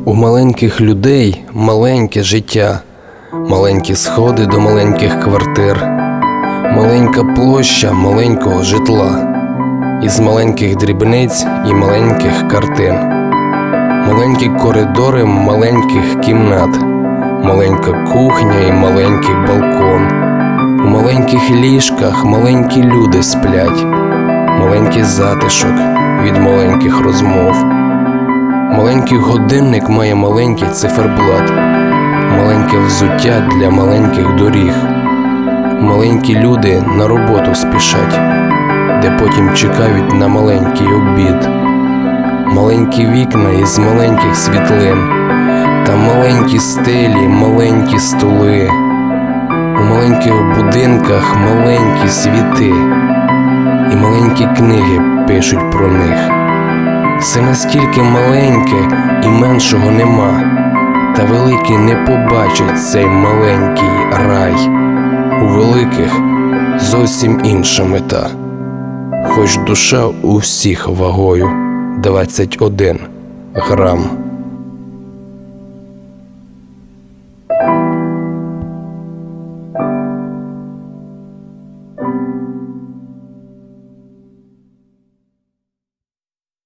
У маленьких людей маленьке життя, маленькі сходи до маленьких квартир, маленька площа маленького житла, із маленьких дрібниць і маленьких картин, маленькі коридори маленьких кімнат, маленька кухня і маленький балкон. У маленьких ліжках маленькі люди сплять, маленький затишок від маленьких розмов. Маленький годинник має маленький циферблат, маленьке взуття для маленьких доріг. Маленькі люди на роботу спішать, де потім чекають на маленький обід. Маленькі вікна із маленьких світлин, та маленькі стелі, маленькі столи. У маленьких будинках маленькі світи, і маленькі книги пишуть про них. Все настільки маленьке і меншого нема, та великі не побачать цей маленький рай. У великих зовсім інша мета, хоч душа у всіх вагою 21 грам.